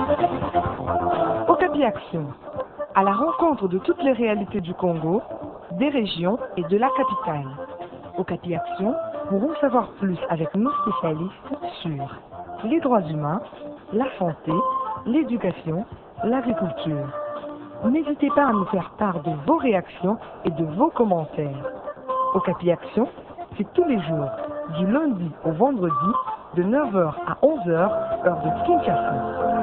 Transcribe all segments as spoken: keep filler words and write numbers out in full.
Okapi Action, à la rencontre de toutes les réalités du Congo, des régions et de la capitale. Okapi Action pour en savoir plus avec nos spécialistes sur les droits humains, la santé, l'éducation, l'agriculture. N'hésitez pas à nous faire part de vos réactions et de vos commentaires. Okapi Action, c'est tous les jours, du lundi au vendredi, de neuf heures à onze heures, heure de Kinshasa.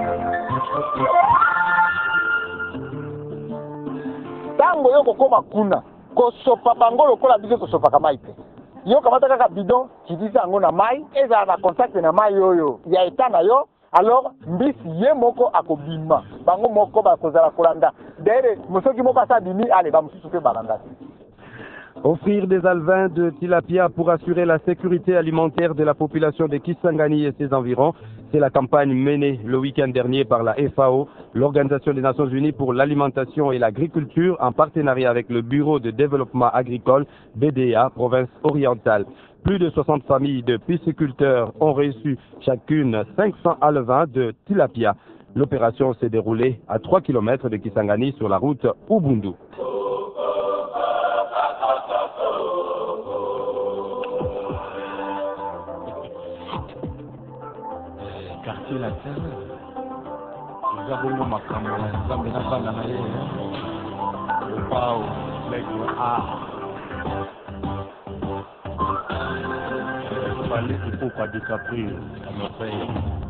Tango yoko koma kuna, kosopa bango lokola biso kosopa kamai pe. Yo kamata kaka bidon, kidisa ango na mai, eza na contact na mai yoyo, ya etana yo, alors mbisi ye moko akobima, bango moko bakozala kolanda. Dere, mosoki moko asa bimi, ale ba mususu pe balanda. Offrir des alevins de tilapia pour assurer la sécurité alimentaire de la population de Kisangani et ses environs, c'est la campagne menée le week-end dernier par la F A O, l'Organisation des Nations Unies pour l'alimentation et l'agriculture, en partenariat avec le Bureau de développement agricole B D A, province orientale. Plus de soixante familles de pisciculteurs ont reçu chacune cinq cents alevins de tilapia. L'opération s'est déroulée à trois kilomètres de Kisangani sur la route Ubundu. Quartier latin, nous avons ma caméra, nous avons ma caméra, wow, like ah, il faut aller il faut pas décaprir à nos frères.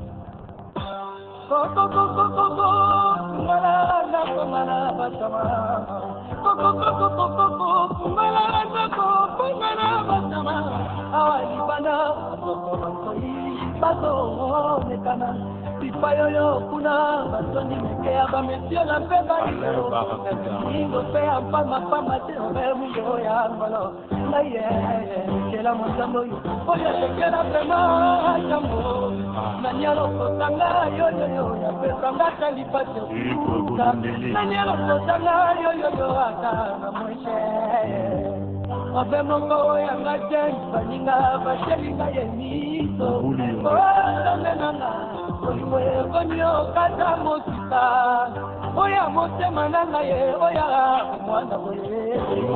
Coco coco coco, malala malala batama. Coco coco coco, malala coco, malala batama. Awali bana, coco coco. Bazo nekana sipayo yo kuna bazoni mekea ba monsieur la peba ni ngo pe apa mapa mate o mungo ya ngolo naye kela mozambo yo oya kela pema jambo nanyalo kotanga yo yo yo ya pesa ngata lipatio nanyalo kotanga yo yo yo ata na mwishe Abe mongo ya ngajen baninga bashelinga yemiso oya nana oye konyo kata mosita oya motema nanga ye oya mwana oye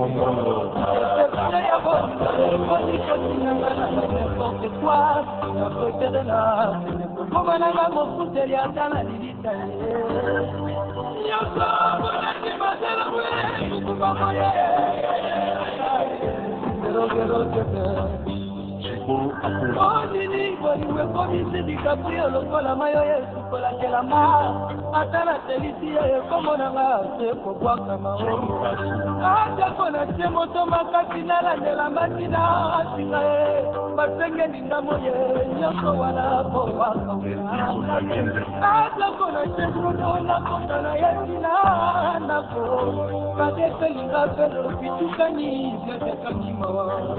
ya bonne koni koni nanga n'importe quoi na côté na koma nanga mofuteli atana lilita ya sa bona te masala we kumama ye Oh, Nini, when we come into the Caprio, Locola Mayo, Sucola Kelama, Atana Telicia, Comonama, Secoguacama, Atacona, Semoto Macatina, de la Matina, Asinae, Matenga Ningamoye, Yokowana, Poaka, Atacona, Semoto, Nakotana, Yatina, Nako, Padeka Linga, Pedro, Pitucani, Zekanima,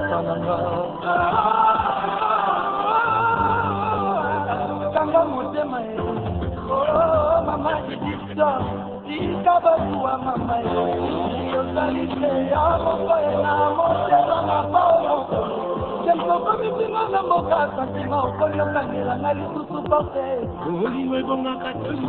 Kanga motema e oh mama dito dikaba tuwa mama e yo salite ya moko e na motema na pao tempo komiti na mboka santima okolio kangela na lisusu pape oliwe bonga katoli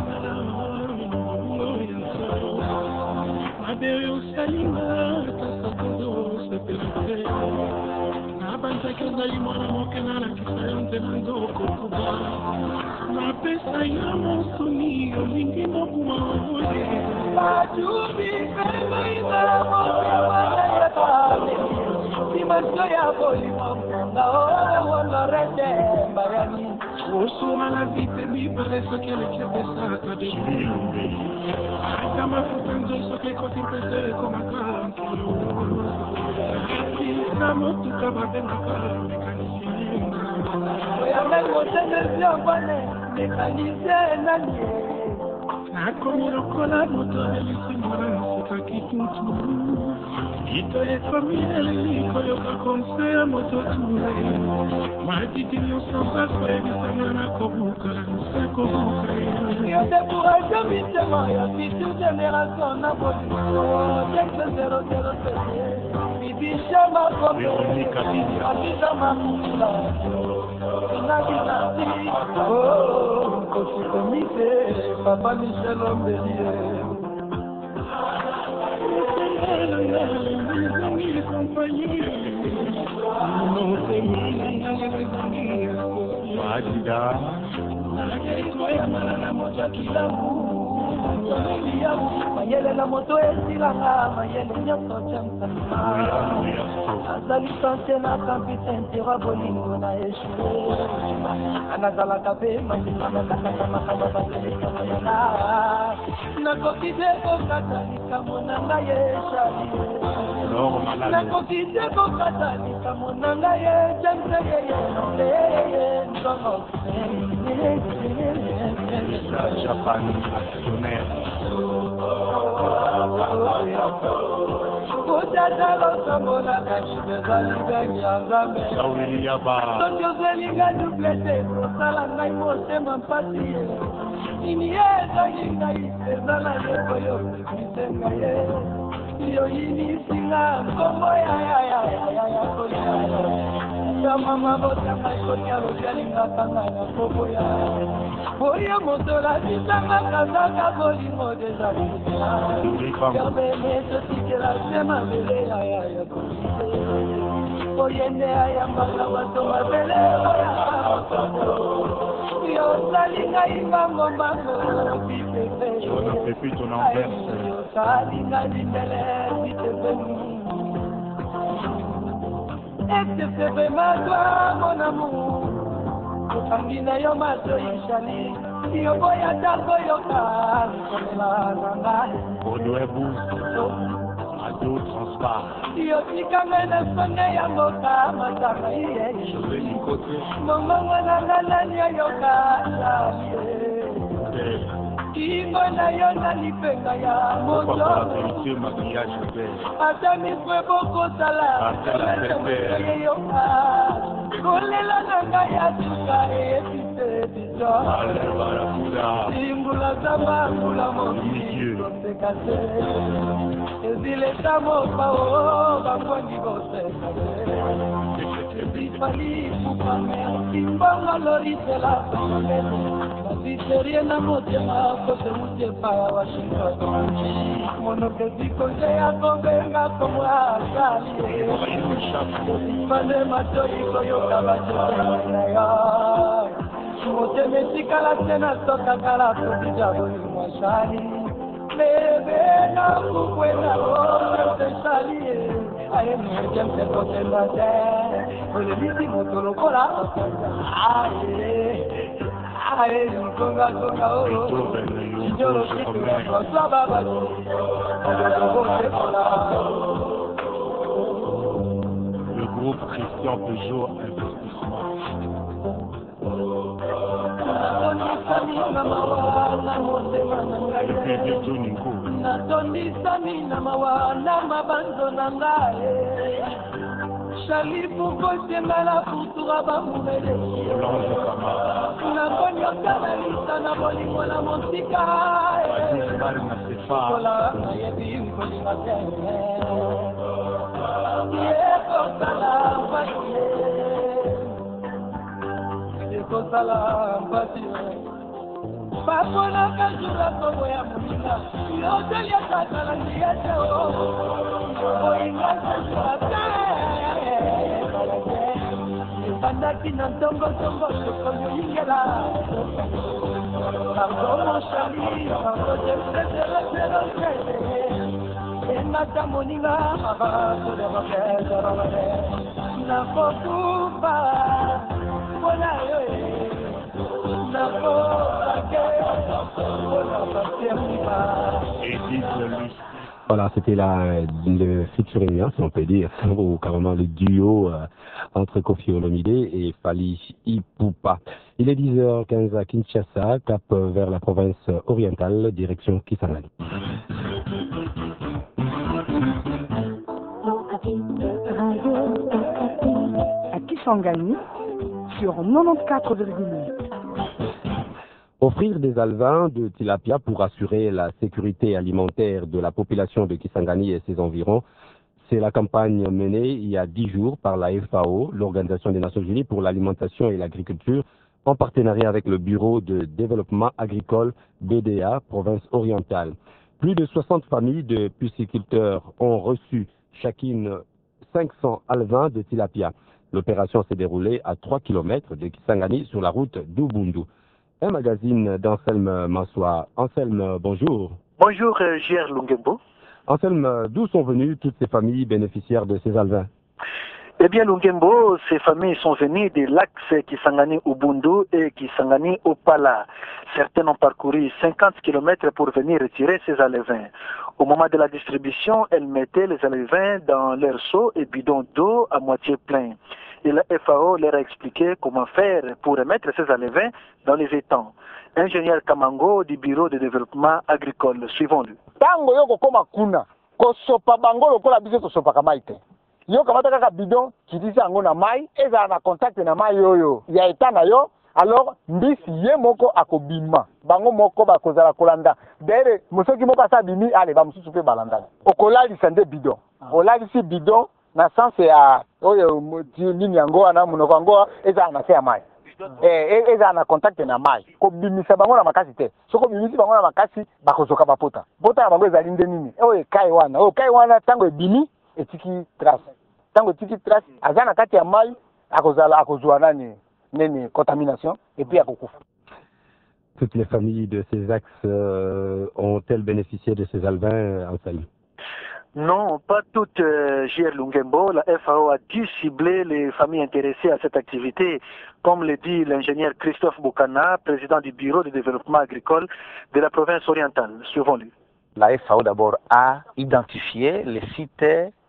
Abe yo salima tasakondo sepelete Abanta kazali mwana mokena na kisayonte na ndoko kuba Na pesa ya monsoni yomingi mokuma wole Majubi kema ina moya wana ya kame Simaso ya boli mokenda oe wana rete mbayani Usuma na vite mi pareso kele kebesa kademi Kama futanzo soke koti pese koma kanki Na motu kama benaka mekanisien Oya mengo tene siambane mekanisien nanye Nakomi lokola moto elisi mwana seka kitutu Ito e familie liko yoka konse ya moto ture Majiti nyosa bako ebisanga na kobuka Nse kobuka Ya dekuraja mitema ya fitu generation na boli Tekle zero zero zero Bibisha makombe Abisha makula Inagina si Oh, kosi Comité, Papa Michel Ombelier. Mayele na moto esilanga mayele nyonso jamsama azali sanse na kampisi ntera bolingo na eshue anazalaka mpe makamakamakama baselekama yana nakoki te kokata likambo na ngai eshali nakoki te kokata likambo na ngai ejamseyeyeyeye nzongo Japan, tozolinga duplete osala ngai motema mpasi nini ezangi ngai ezala lekoyo ebisenga ye yoyinisinga nkombo yayayayaya kolia mama botanga kolia lojalingaka ngai na koboya oya motola bisanga kazaka bolingo dezalisa yabene totikela se mabele yayaya kolise oyende ayambaka bato mabele oyaaaototo yosali ngai mbangombango bipepe yosali ngai bimele bitepemu etefebe matwa mon amour okangi na yo maso ishali yoboya takoyoka nkolela na ngai Odoebu, Ado Transpar, yotikanga na songe ya mboka mataka iye mongongo na nga nani oyoka salie kingo na yo na lipenga ya moto ata miswe bokosala eyoka kolela na ngai ya suka eyebise biso imbula zamba mbula mokili kosekase ezileta mopao bakongi kosekase ebifali kupame simbongo lorisela pamele basiserie na motema kosemutepa ya washington monokesikoze ya kobenga komwa asalie ebifale matoi koyoka bajoana yo motema esikala te na sokakala kodija bolimwasali lebe na kukwena osesalie ayemejemse kotemba te olebisi moto lokola aye aye kongakonga oo ijolokitoa babaki oyokobosekola. Le groupe Christian Peugeot Investissement. natondisami na mawana mabanzo na ngai shalifu kosengala futura bamurele nakonyokanalisa na bolingo na mosika kola nayebi nkolinga te yekosala mpatie ekosala mpatie baponaka zula kongo ya moninga yoteli akatala ndiyete oyinga zazula te ebandaki na ntongotongo tokoyoyingela akomoshali akojesesereserosete engata moninga abasoderokeserolole nakokufa mpona yo Voilà, c'était la, le featuring, si on peut dire, ou carrément le duo euh, entre Koffi Olomide et Fally Ipupa. Il est dix heures quinze à Kinshasa, cap vers la province orientale, direction Kisangani. À Kisangani, sur quatre-vingt-quatorze virgule huit. Offrir des alevins de tilapia pour assurer la sécurité alimentaire de la population de Kisangani et ses environs, c'est la campagne menée il y a dix jours par la F A O, l'Organisation des Nations Unies pour l'alimentation et l'agriculture, en partenariat avec le Bureau de développement agricole B D A, province orientale. Plus de soixante familles de pisciculteurs ont reçu chacune cinq cents alevins de tilapia. L'opération s'est déroulée à trois kilomètres de Kisangani sur la route d'Ubundu. Un magazine d'Anselme Massoua. Anselme, bonjour. Bonjour, euh, J R Lungembo. Anselme, d'où sont venues toutes ces familles bénéficiaires de ces alevins? Eh bien, Lungembo, ces familles sont venues de l'axe Kisangani Ubundu et Kisangani Opala. Certaines ont parcouru cinquante kilomètres pour venir retirer ces alevins. Au moment de la distribution, elles mettaient les alevins dans leurs seaux et bidons d'eau à moitié pleins. Et la F A O leur a expliqué comment faire pour remettre ces alevins dans les étangs. Ingénieur Kamango du Bureau de développement agricole, suivons-le. Tango yoko koma kuna, kosopa bango lokola biso tosopaka mai te. Yo kamata kaka bidon kitisi yango na mai, ezala na contact na mai yoyo ya eta na yo, alors mbisi ye moko akobima, bango moko bakozala kolanda. Dere mosoki moko asa bimi ale ba mususu pe balanda. Okolalisa nde bidon. Olalisi bidon na sens ya oyo nini yango ana munoko yango ezala na se ya mai. Eh ezala na contact na mai. Ko bimisa bango na makasi te. Soko bimisi bango na makasi bakozoka bapota. Bota ya bango ezali nde nini? Oyo kai wana. Oyo kai wana tango ebimi etiki trace. Tango etiki trace azana kati ya mai akozala akozwa nani nini contamination et puis akokufa. Toutes les familles de ces axes euh, ont-elles bénéficié de ces alevins, Anselme? Non, pas toutes, euh, J R Lungembo. La F A O a dû cibler les familles intéressées à cette activité, comme le dit l'ingénieur Christophe Boukana, président du Bureau de développement agricole de la province orientale. Suivons-le. La F A O d'abord a identifié les sites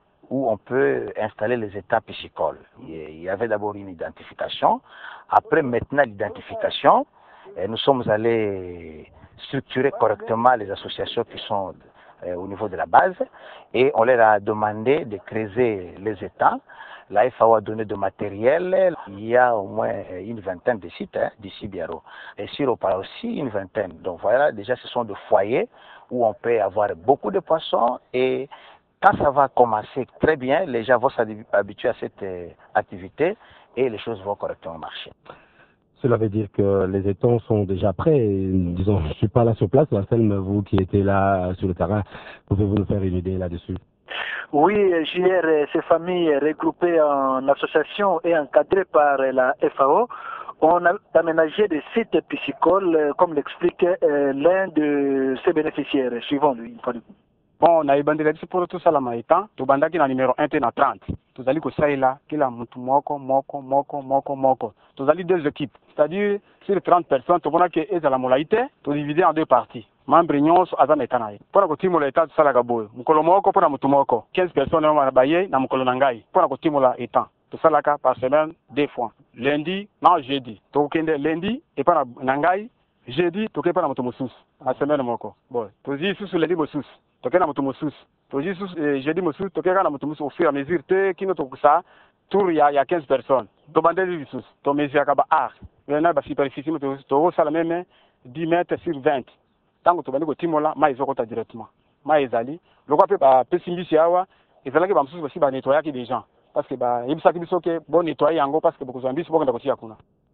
où on peut installer les étangs piscicoles. Il y avait d'abord une identification. Après maintenant l'identification, nous sommes allés structurer correctement les associations qui sont euh, au niveau de la base et on leur a demandé de creuser les étangs. La F A O a donné de matériel. Il y a au moins une vingtaine de sites hein, d'ici Biaro. Et sur Opala aussi une vingtaine. Donc voilà, déjà ce sont des foyers où on peut avoir beaucoup de poissons et quand ça va commencer très bien, les gens vont s'habituer à cette euh, activité et les choses vont correctement marcher. Cela veut dire que les étangs sont déjà prêts. Et, disons, je ne suis pas là sur place, Anselme, vous qui étiez là sur le terrain, pouvez-vous nous faire une idée là-dessus? Oui, J R, ces familles regroupées en association et encadrées par la F A O, on a aménagé des sites piscicoles, comme l'explique euh, l'un de ses bénéficiaires. Suivons-lui. Bon, na ibandela biso pour tout ça la maïtan, to bandaki na numéro un na trente. Tozali ko saila kila mtu moko moko moko moko moko. Tozali deux équipes, c'est-à-dire sur trente personnes, to bona ke ezala molaite, to diviser en deux parties. Membre nyonso azana etanaye. Pona ko timola eta sala gaboyo. Mukolo moko pona mtu moko. quinze personnes na baye na mukolo nangai. Pona ko timola etan. To salaka par semaine deux fois. Lundi, non jeudi. To kende lundi et pona nangai. Jeudi, to kepa na mtu mususu. A semaine moko. Bon, to zi susu lundi mususu. Toke na mutu mususu. Toji sus jeudi mususu toke na mutu mususu au fur et à mesure te kino to ça tour ya ya quinze personnes. To bandeli sus. To mezi akaba ar. Yana ba superficie to to sala même dix mètres sur vingt. Tango to bandiko timola ma izoko ta directement. Ma ezali lokwa pe ba pesimbisi awa ezalaki ba mususu basi ba nettoyer ki des gens parce que ba yebisaki biso ke bon nettoyer yango parce que beaucoup zambisi boko ndako tia kuna.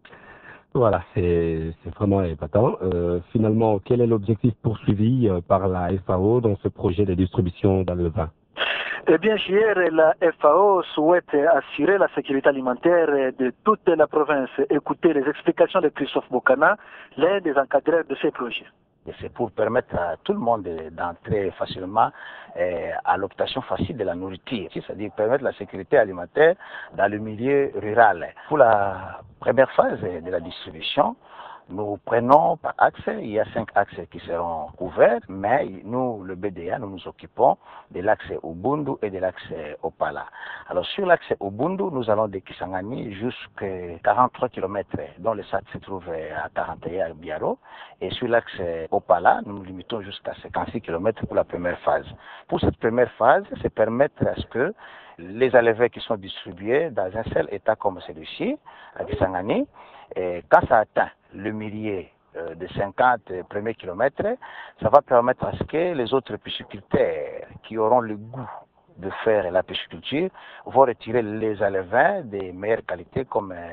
Voilà, c'est vraiment épatant. Euh, finalement, quel est l'objectif poursuivi euh, par la F A O dans ce projet de distribution d'alevins? Eh bien, hier, la F A O souhaite assurer la sécurité alimentaire de toute la province. Écoutez les explications de Christophe Boukana, l'un des encadreurs de ces projets. C'est pour permettre à tout le monde d'entrer facilement euh, à l'optation facile de la nourriture, c'est-à-dire permettre la sécurité alimentaire dans le milieu rural. Pour la première phase de la distribution, nous prenons par axe, il y a cinq axes qui seront couverts, mais nous, le B D A, nous nous occupons de l'axe Ubundu et de l'axe Opala. Alors sur l'axe Ubundu, nous allons de Kisangani jusqu'à quarante-trois kilomètres, dont le S A T se trouve à quarante et un à Biaro. Et sur l'axe Opala, nous nous limitons jusqu'à cinquante-six kilomètres pour la première phase. Pour cette première phase, c'est permettre à ce que les alevins qui sont distribués dans un seul état comme celui-ci, à Kisangani, et quand ça atteint le millier euh, de cinquante premiers kilomètres, ça va permettre à ce que les autres pisciculteurs qui auront le goût de faire la pisciculture vont retirer les alevins de meilleure qualité comme euh,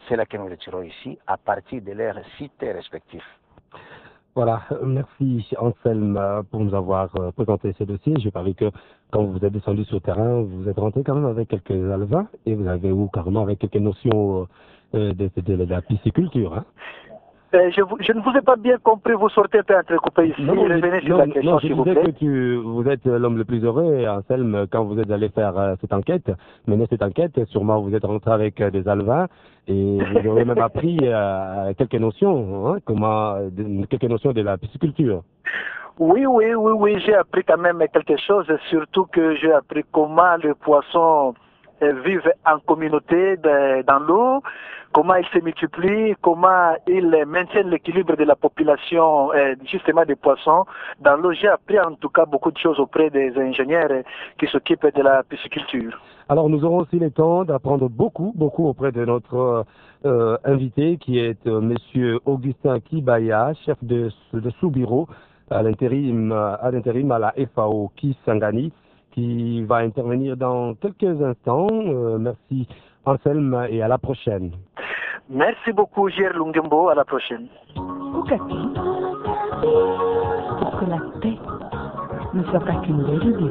c'est là que nous retirons ici à partir de leurs sites respectifs. Voilà, merci Anselme pour nous avoir présenté ce dossier. J'ai parlé que quand vous êtes descendu sur le terrain, vous êtes rentré quand même avec quelques alevins et vous avez ou carrément avec quelques notions euh, de, de, de, de la pisciculture. Hein. Euh, je, vous, je ne vous ai pas bien compris, vous sortez un peu entrecoupé ici, non, non, revenez sur non, la question non, je s'il vous disais plaît. que tu, vous êtes l'homme le plus heureux, Anselme, quand vous êtes allé faire euh, cette enquête, mener cette enquête, sûrement vous êtes rentré avec euh, des alevins et vous aurez même appris euh, quelques notions, hein, comment, de, quelques notions de la pisciculture. Oui, oui, oui, oui, j'ai appris quand même quelque chose, surtout que j'ai appris comment les poissons euh, vivent en communauté de, dans l'eau, comment ils se multiplient, comment ils maintiennent l'équilibre de la population, euh, justement des poissons dans l'eau. J'ai appris en tout cas beaucoup de choses auprès des ingénieurs euh, qui s'occupent de la pisciculture. Alors nous aurons aussi le temps d'apprendre beaucoup, beaucoup auprès de notre euh, invité qui est euh, Monsieur Augustin Kibaya, chef de, de sous-bureau à l'intérim à l'intérim à la F A O Kisangani, qui va intervenir dans quelques instants. Euh, merci Anselme et à la prochaine. Merci beaucoup J R Lungembo, à la prochaine. Okapi, pour que la paix ne soit pas qu'une belle idée.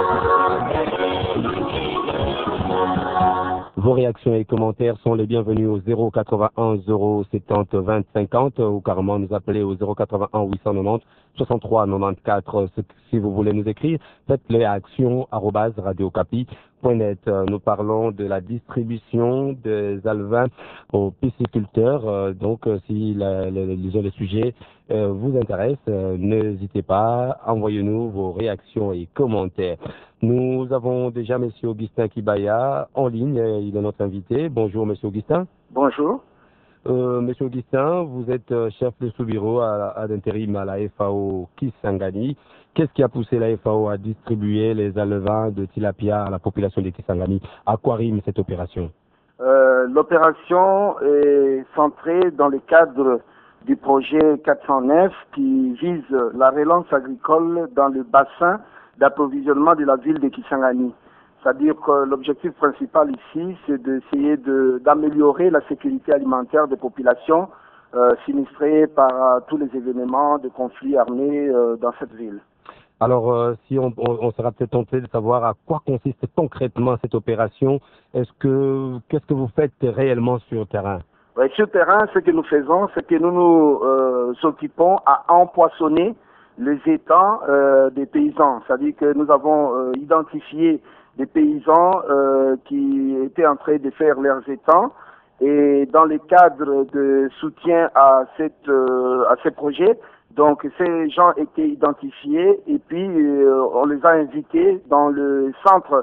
Vos réactions et commentaires sont les bienvenus au zéro quatre-vingt-un zéro soixante vingt cinquante ou carrément nous appeler au zéro quatre-vingt-un huit cent quatre-vingt-dix soixante-trois quatre-vingt-quatre. Si vous voulez nous écrire, faites-le à action arobase radiocapi point net. Nous parlons de la distribution des alevins aux pisciculteurs. Donc, si la, la, disons, le sujet euh, vous intéresse, euh, n'hésitez pas, envoyez-nous vos réactions et commentaires. Nous avons déjà M. Augustin Kibaya en ligne, il est notre invité. Bonjour M. Augustin. Bonjour. Euh, Monsieur Augustin, vous êtes chef de sous-bureau à, à l'intérim à la F A O Kisangani. Qu'est-ce qui a poussé la F A O à distribuer les alevins de tilapia à la population de Kisangani? À quoi rime cette opération? euh, L'opération est centrée dans le cadre du projet quatre cent neuf qui vise la relance agricole dans le bassin d'approvisionnement de la ville de Kisangani. C'est-à-dire que l'objectif principal ici, c'est d'essayer de, d'améliorer la sécurité alimentaire des populations euh, sinistrées par euh, tous les événements de conflits armés euh, dans cette ville. Alors, euh, si on, on, on sera peut-être tenté de savoir à quoi consiste concrètement cette opération, est-ce que qu'est-ce que vous faites réellement sur le terrain? Ouais, sur le terrain, ce que nous faisons, c'est que nous nous euh, occupons à empoisonner les étangs euh, des paysans. C'est-à-dire que nous avons euh, identifié des paysans euh, qui étaient en train de faire leurs étangs et dans le cadre de soutien à cette euh, à ces projets, donc ces gens étaient identifiés et puis euh, on les a invités dans le centre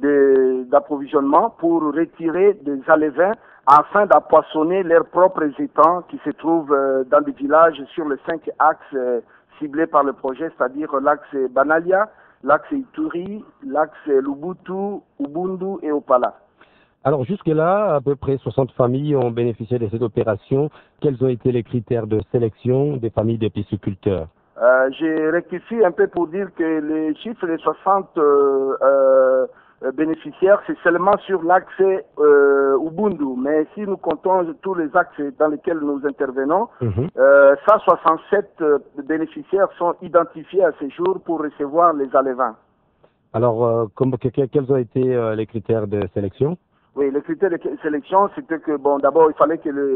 de, d'approvisionnement pour retirer des alevins afin d'empoisonner leurs propres étangs qui se trouvent euh, dans des villages sur les cinq axes euh, ciblés par le projet, c'est-à-dire l'axe Banalia, l'axe Ituri, l'axe Lubutu, Ubundu et Opala. Alors jusque-là, à peu près soixante familles ont bénéficié de cette opération. Quels ont été les critères de sélection des familles de pisciculteurs? euh, J'ai rectifié un peu pour dire que les chiffres des soixante euh, euh, bénéficiaires, c'est seulement sur l'axe euh, Ubundu. Mais si nous comptons tous les axes dans lesquels nous intervenons, mm-hmm. euh, cent soixante-sept bénéficiaires sont identifiés à ce jour pour recevoir les alevins. Alors, euh, comme, que, quels ont été euh, les critères de sélection? Oui, les critères de sélection, c'était que, bon, d'abord, il fallait que le,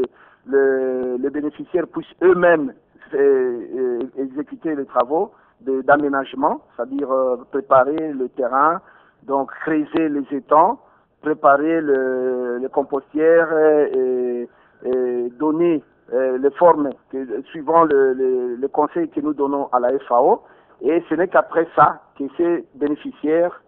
le, les bénéficiaires puissent eux-mêmes euh, exécuter les travaux de, d'aménagement, c'est-à-dire euh, préparer le terrain, donc creuser les étangs, préparer le, les compostières et, et donner euh, les formes que, suivant le, le, le conseil que nous donnons à la F A O. Et ce n'est qu'après ça que ces bénéficiaires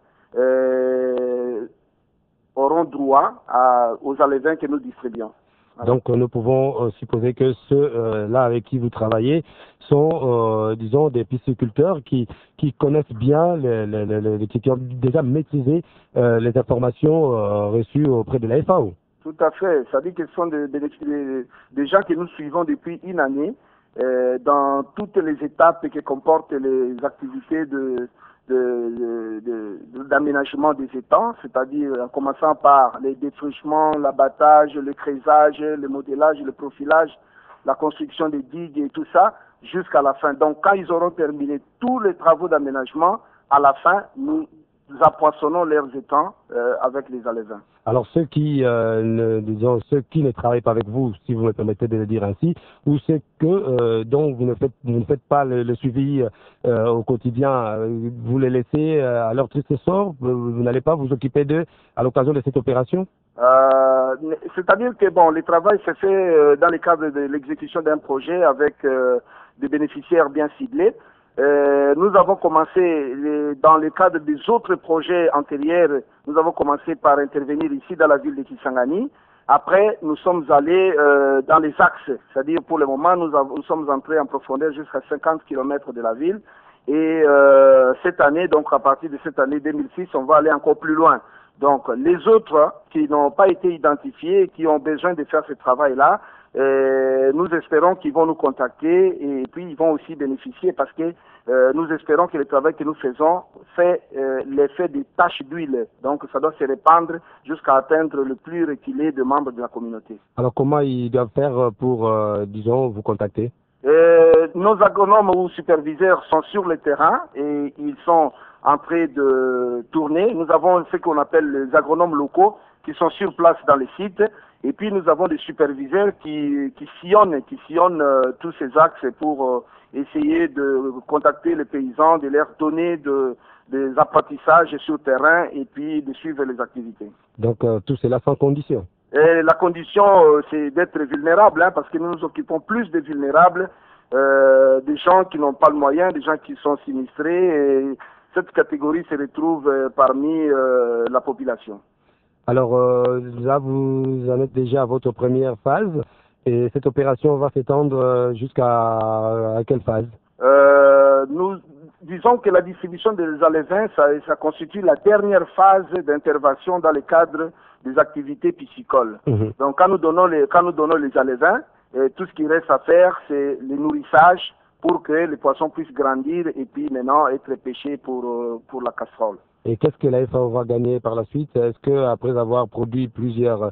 euh, auront droit à, aux alevins que nous distribuons. Voilà. Donc nous pouvons euh, supposer que ceux euh, là avec qui vous travaillez sont, euh, disons, des pisciculteurs qui qui connaissent bien, les, les, les, les, qui ont déjà maîtrisé euh, les informations euh, reçues auprès de la F A O. Tout à fait. Ça dit que ce sont des, des, des, des gens que nous suivons depuis une année euh, dans toutes les étapes que comportent les activités de de, de, de, d'aménagement des étangs, c'est-à-dire en commençant par les défrichements, l'abattage, le creusage, le modélage, le profilage, la construction des digues et tout ça, jusqu'à la fin. Donc quand ils auront terminé tous les travaux d'aménagement, à la fin, nous appoissonnons leurs étangs euh, avec les alevins. Alors ceux qui, euh, ne, disons, ceux qui ne travaillent pas avec vous, si vous me permettez de le dire ainsi, ou ceux que euh, dont vous ne faites, vous ne faites pas le, le suivi euh, au quotidien, euh, vous les laissez euh, à leur triste sort, vous, vous n'allez pas vous occuper d'eux à l'occasion de cette opération? Euh, c'est-à-dire que bon, le travail se fait euh, dans le cadre de l'exécution d'un projet avec euh, des bénéficiaires bien ciblés. Euh, nous avons commencé les, dans le cadre des autres projets antérieurs, nous avons commencé par intervenir ici dans la ville de Kisangani. Après, nous sommes allés euh, dans les axes, c'est-à-dire pour le moment, nous, avons, nous sommes entrés en profondeur jusqu'à cinquante kilomètres de la ville. Et euh, cette année, donc à partir de cette année deux mille six, on va aller encore plus loin. Donc les autres qui n'ont pas été identifiés, qui ont besoin de faire ce travail-là, euh, nous espérons qu'ils vont nous contacter et puis ils vont aussi bénéficier parce que euh, nous espérons que le travail que nous faisons fait euh, l'effet des taches d'huile. Donc ça doit se répandre jusqu'à atteindre le plus reculé de membres de la communauté. Alors comment ils doivent faire pour, euh, disons, vous contacter? Euh, nos agronomes ou superviseurs sont sur le terrain et ils sont en train de tourner. Nous avons ce qu'on appelle les agronomes locaux qui sont sur place dans les sites et puis nous avons des superviseurs qui, qui sillonnent, qui sillonnent euh, tous ces axes pour euh, essayer de contacter les paysans, de leur donner de, des apprentissages sur le terrain et puis de suivre les activités. Donc euh, tout cela sans condition? Et la condition, euh, c'est d'être vulnérable, hein, parce que nous nous occupons plus des vulnérables, euh, des gens qui n'ont pas le moyen, des gens qui sont sinistrés. Et cette catégorie se retrouve euh, parmi euh, la population. Alors euh, là, vous en êtes déjà à votre première phase, et cette opération va s'étendre jusqu'à à quelle phase? euh, Nous disons que la distribution des alevins, ça, ça constitue la dernière phase d'intervention dans le cadre des activités piscicoles. Mmh. Donc quand nous donnons les, quand nous donnons les alevins, et tout ce qui reste à faire, c'est le nourrissage pour que les poissons puissent grandir et puis maintenant être pêchés pour, pour la casserole. Et qu'est-ce que la F A O va gagner par la suite? Est-ce que après avoir produit plusieurs,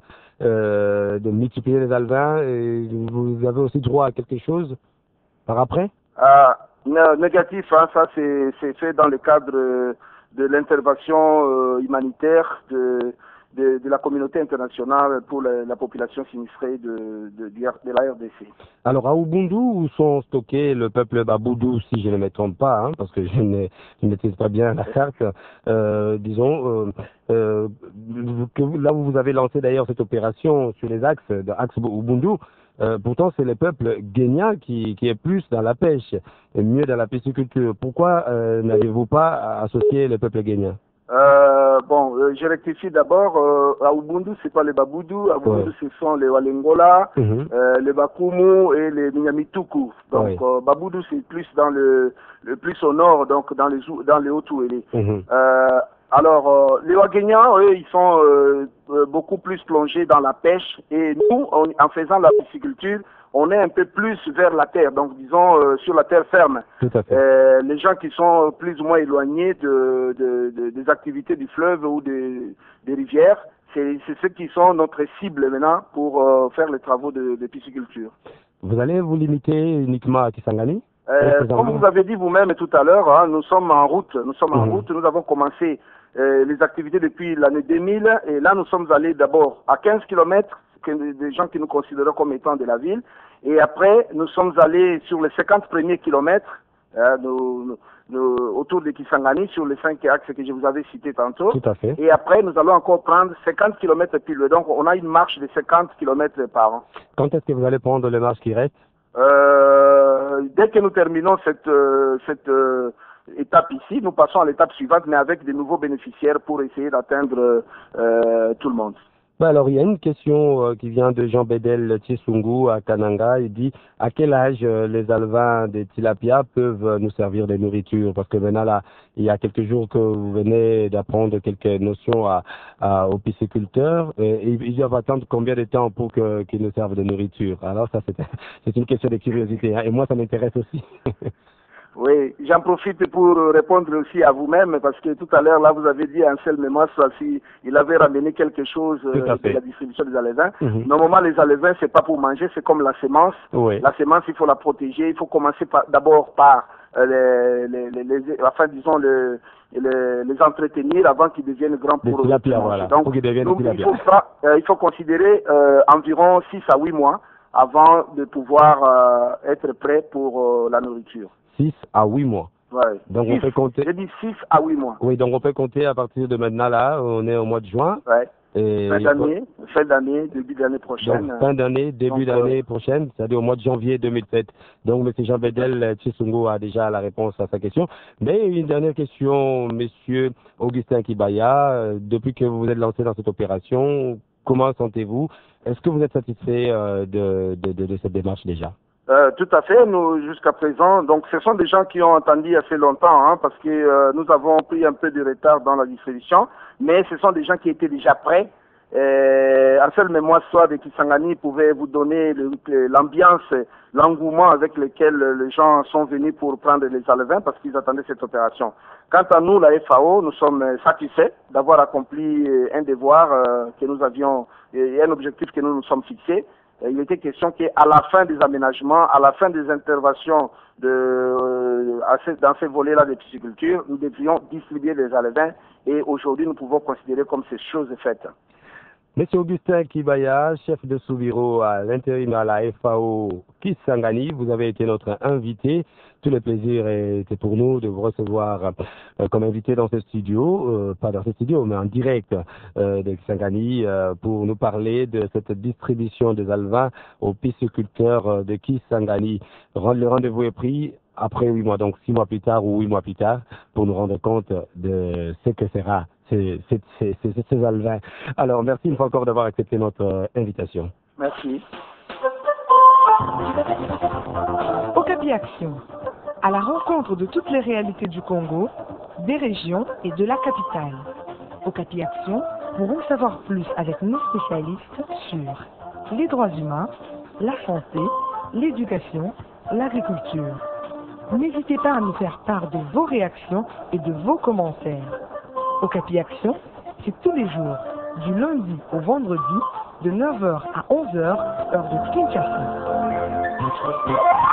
euh, de multiplier les alevins, et vous avez aussi droit à quelque chose par après? Ah, négatif, hein, ça c'est fait dans le cadre de l'intervention euh, humanitaire de De, de la communauté internationale pour la, la population sinistrée de, de, de la R D C. Alors à Ubundu, où sont stockés le peuple Baboudou, si je ne me trompe pas, hein, parce que je ne je maîtrise pas bien la carte, euh, disons, euh, euh, que là où vous avez lancé d'ailleurs cette opération sur les axes, axe Ubundu, euh, pourtant c'est le peuple guinéen qui, qui est plus dans la pêche, et mieux dans la pisciculture. Pourquoi euh, n'avez-vous pas associé le peuple guinéen? Euh, bon, euh, je rectifie d'abord, euh, à Ubundu, c'est pas les Baboudou, à Ubundu, ouais. Ce sont les Walengola, mm-hmm. euh, les Bakumu et les Minyamituku. Donc, ouais. euh, Baboudou, c'est plus dans le, le plus au nord, donc dans les, dans les Hauts-Touélé. Mm-hmm. euh, alors, euh, les Ouaguéniens, eux, ils sont euh, euh, beaucoup plus plongés dans la pêche et nous, on, en faisant la pisciculture, on est un peu plus vers la terre, donc disons euh, sur la terre ferme. Tout à fait. Euh, les gens qui sont plus ou moins éloignés de, de, de, des activités du fleuve ou des, des rivières, c'est ceux qui sont notre cible maintenant pour euh, faire les travaux de, de pisciculture. Vous allez vous limiter uniquement à Kisangani? euh, Comme vous avez dit vous-même tout à l'heure, hein, nous sommes en route. Nous sommes mmh. en route. Nous avons commencé euh, les activités depuis l'année deux mille et là nous sommes allés d'abord à quinze kilomètres des gens qui nous considèrent comme étant de la ville. Et après, nous sommes allés sur les cinquante premiers kilomètres euh, nous, nous, autour de Kisangani, sur les cinq axes que je vous avais cités tantôt. Tout à fait. Et après, nous allons encore prendre cinquante kilomètres pile. Donc, on a une marche de cinquante kilomètres par an. Quand est-ce que vous allez prendre les marches qui restent? euh, Dès que nous terminons cette, euh, cette euh, étape ici, nous passons à l'étape suivante, mais avec de nouveaux bénéficiaires pour essayer d'atteindre euh, tout le monde. Ben alors, il y a une question euh, qui vient de Jean Bedel Tiesungu à Kananga. Il dit à quel âge euh, les alevins des tilapia peuvent euh, nous servir de nourriture? Parce que maintenant, là, il y a quelques jours que vous venez d'apprendre quelques notions à, à, aux pisciculteurs. Et, et ils doivent attendre combien de temps pour que, qu'ils nous servent de nourriture? Alors, ça, c'est une question de curiosité. Hein, et moi, ça m'intéresse aussi. Oui, j'en profite pour répondre aussi à vous-même, parce que tout à l'heure, là, vous avez dit à Anselme Mémoire, si il avait ramené quelque chose euh, de la distribution des alevins. Mm-hmm. Normalement, les alevins, c'est pas pour manger, c'est comme la semence. Oui. La semence, il faut la protéger. Il faut commencer d'abord par, euh, les, les, les, les, enfin, disons, le, les, les entretenir avant qu'ils deviennent grands pour la pierre, voilà. Donc, donc il, faut pas, euh, il faut considérer euh, environ six à huit mois avant de pouvoir euh, être prêt pour euh, la nourriture. six à huit mois. Ouais. Donc six, on peut compter. J'ai dit six à huit mois. Oui, donc on peut compter à partir de maintenant là, on est au mois de juin. Ouais. Et fin d'année, faut... fin d'année, début d'année prochaine. Donc, fin d'année, début d'année euh... prochaine, c'est-à-dire au mois de janvier deux mille sept. Donc M. Jean Bedel Tchisungo a déjà la réponse à sa question. Mais une dernière question, M. Augustin Kibaya, euh, depuis que vous vous êtes lancé dans cette opération, comment sentez-vous? Est-ce que vous êtes satisfait euh, de, de, de, de cette démarche déjà? Euh, tout à fait, nous jusqu'à présent, donc ce sont des gens qui ont attendu assez longtemps, hein, parce que euh, nous avons pris un peu de retard dans la distribution, mais ce sont des gens qui étaient déjà prêts. Euh, Anselme Mémoire soit de Kisangani pouvait vous donner l'ambiance, l'engouement avec lequel les gens sont venus pour prendre les alevins parce qu'ils attendaient cette opération. Quant à nous, la F A O, nous sommes satisfaits d'avoir accompli un devoir euh, que nous avions et un objectif que nous nous sommes fixés. Il était question qu'à la fin des aménagements, à la fin des interventions de, euh, dans ces volets-là de pisciculture, nous devions distribuer les alevins et aujourd'hui nous pouvons considérer comme ces choses faites. Monsieur Augustin Kibaya, chef de sous-bureau à l'intérim à la F A O Kisangani, vous avez été notre invité. Tout le plaisir était pour nous de vous recevoir euh, comme invité dans ce studio, euh, pas dans ce studio, mais en direct euh, de Kisangani euh, pour nous parler de cette distribution des alevins aux pisciculteurs euh, de Kisangani. Le rendez-vous est pris après huit mois, donc six mois plus tard ou huit mois plus tard, pour nous rendre compte de ce que sera ces, ces, ces, ces, ces alevins. Alors, merci une fois encore d'avoir accepté notre euh, invitation. Merci. Okapi Action, à la rencontre de toutes les réalités du Congo, des régions et de la capitale. Okapi Action pour en savoir plus avec nos spécialistes sur les droits humains, la santé, l'éducation, l'agriculture. N'hésitez pas à nous faire part de vos réactions et de vos commentaires. Okapi Action, c'est tous les jours, du lundi au vendredi, de neuf heures à onze heures, heure de Kinshasa.